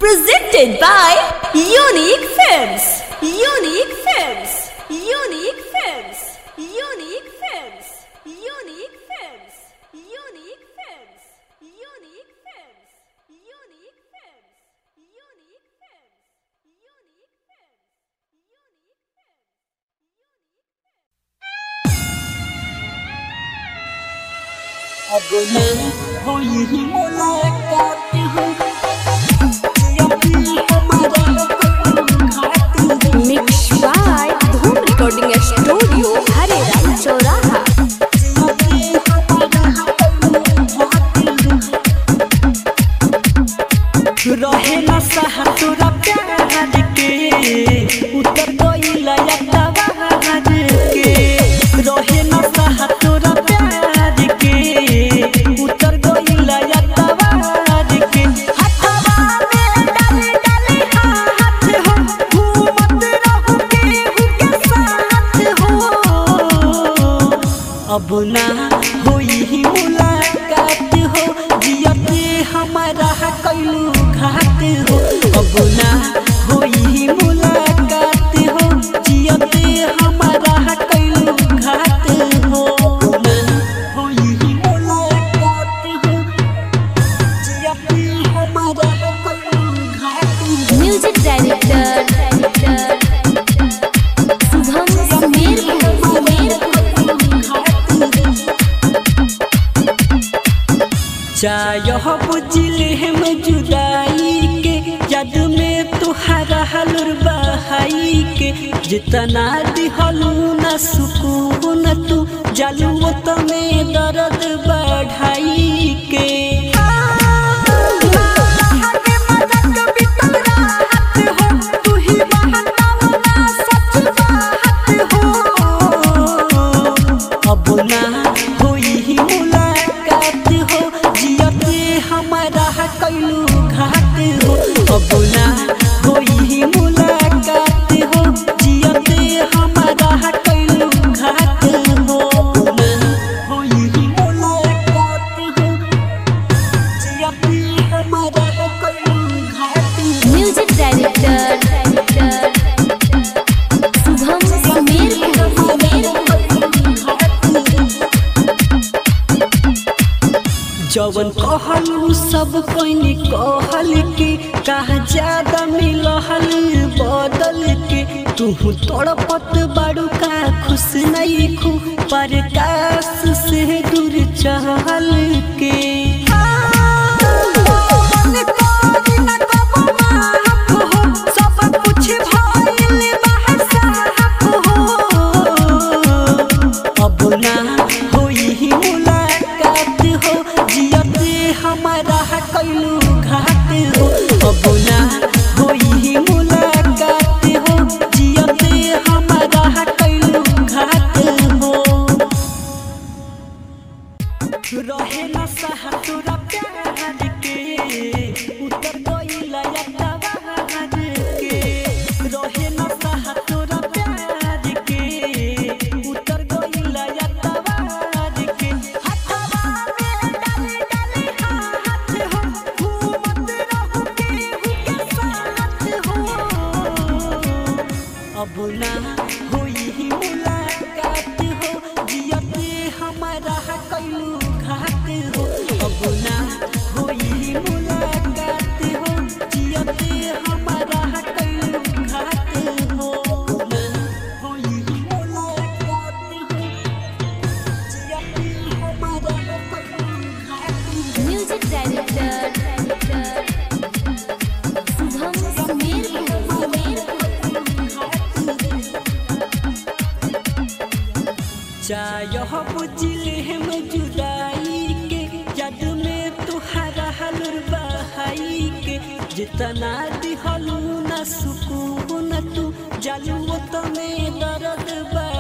Presented by Unique Films. Unique Films. Unique Films. Unique Films. Unique Films. Unique Films. Unique Films. Unique Films. Unique Films. Unique Films. अब मैं हुई ही मुलाकात हूँ Mixed by Dhoom Recording Studio, Hareram Choraha. रहे न सहा तोरा प्यार के उतर गइला यादवार के रहे न सहा तोरा प्यार के उतर गइला यादवार के हथवा में डाले डाले हाथ हो घूमत रहू के साथ हो अब ना होई ही मुलाकात हो जियते हमारा कैलू घाट हो अब ना होई ही मुलाकात हो जियते हमारा कैलू घाट हो अब ना होई ही मुलाकात हो जियते हमारा कैलू घाट हो Music Director Shubham चाह बुझले हम जुदाई के याद में तुहरा हलुर बहाई के जितना दिहलू न सुकून तू जालू तमें दर्द बढ़ाई के अब ना होई ही मुलाकात हो जियते हमारा कैलू घाट हो अब ना होई ही मुलाकात हो जियते हमारा कैलू घाट हो अब ना होई ही मुलाकात हो जियते हमारा कैलू घाट हो Music Director Shubham जवन कहलू सब कोई कहल के कहा ज्यादा मिलहल बदल के तू तड़पत बाड़ू का खुश नहीं खू पर काश से दूर चहल के अब ना होई ही मुलाकात हो जियते हमारा कैलू घाट हो अब ना होई ही मुलाकात हो जियते हमारा कैलू घाट हो रहे न सहा तोरा प्यार के उतर गइला यादवार के रहे न सहा तोरा प्यार के उतर गइला यादवार के हथवा में डाले डाले हाथ हो घूमत रहू के साथ हो अब ना होई ही मुलाकात हो जियते हमारा कैलू घाट हो अब ना होई ही मुलाकात हो जियते हमारा कैलू घाट हो अब ना होई ही मुलाकात हो जियते हमारा कैलू घाट हो Music Director Shubham चाह बुझले हम जुदाई के याद में तुहरा हलुर बहाई के जितना दिहलू न सुकून तू जालू तमें दर्द बढ़ाई